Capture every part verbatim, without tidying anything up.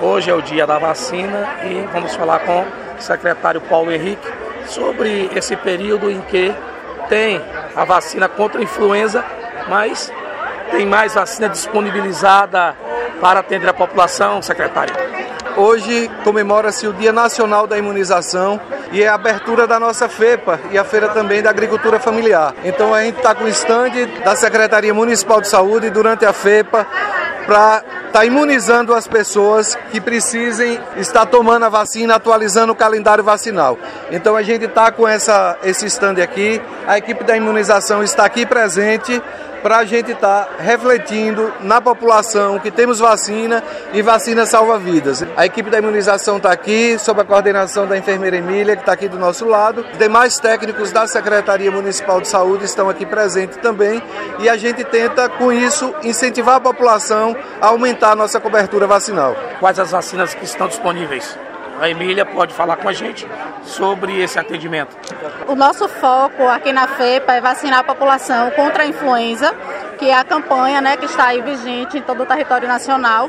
Hoje é o dia da vacina e vamos falar com o secretário Paulo Henrique sobre esse período em que tem a vacina contra a influenza, mas tem mais vacina disponibilizada para atender a população, secretário. Hoje comemora-se o Dia Nacional da Imunização e é a abertura da nossa FEPA e a Feira também da Agricultura Familiar. Então a gente está com o estande da Secretaria Municipal de Saúde durante a FEPA para estar imunizando as pessoas que precisem estar tomando a vacina, atualizando o calendário vacinal. Então a gente está com essa, esse stand aqui, a equipe da imunização está aqui presente para a gente estar refletindo na população que temos vacina e vacina salva vidas. A equipe da imunização está aqui, sob a coordenação da enfermeira Emília, que está aqui do nosso lado. Os demais técnicos da Secretaria Municipal de Saúde estão aqui presentes também e a gente tenta, com isso, incentivar a população a aumentar a nossa cobertura vacinal. Quais as vacinas que estão disponíveis? A Emília pode falar com a gente sobre esse atendimento. O nosso foco aqui na FEPA é vacinar a população contra a influenza, que é a campanha, né, que está aí vigente em todo o território nacional.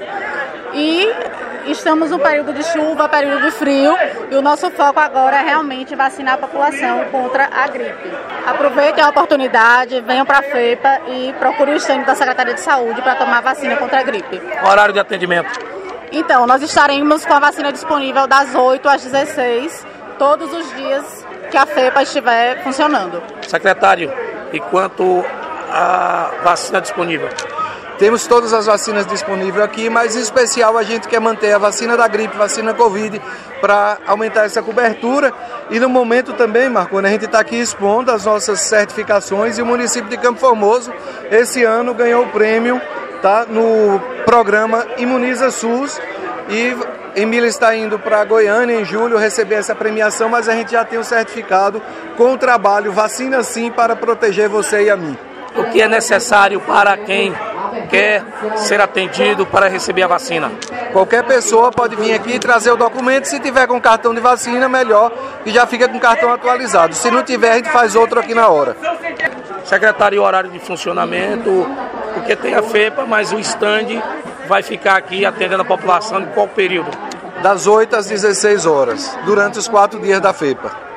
E estamos no período de chuva, período de frio, e o nosso foco agora é realmente vacinar a população contra a gripe. Aproveitem a oportunidade, venham para a FEPA e procurem o estande da Secretaria de Saúde para tomar vacina contra a gripe. Horário de atendimento? Então, nós estaremos com a vacina disponível das oito às dezesseis, todos os dias que a FEPA estiver funcionando. Secretário, e quanto à vacina disponível? Temos todas as vacinas disponíveis aqui, mas em especial a gente quer manter a vacina da gripe, vacina Covid, para aumentar essa cobertura. E no momento também, Marconi, a gente está aqui expondo as nossas certificações e o município de Campo Formoso, esse ano, ganhou o prêmio tá, no programa Imuniza SUS e Emília está indo para Goiânia em julho receber essa premiação, mas a gente já tem o certificado com o trabalho Vacina Sim para proteger você e a mim. O que é necessário para quem quer ser atendido para receber a vacina? Qualquer pessoa pode vir aqui e trazer o documento. Se tiver com cartão de vacina, melhor, que já fica com cartão atualizado. Se não tiver, a gente faz outro aqui na hora. Secretário, o horário de funcionamento, porque tem a FEPA, mas o stand vai ficar aqui atendendo a população em qual período? Das oito às dezesseis horas, durante os quatro dias da FEPA.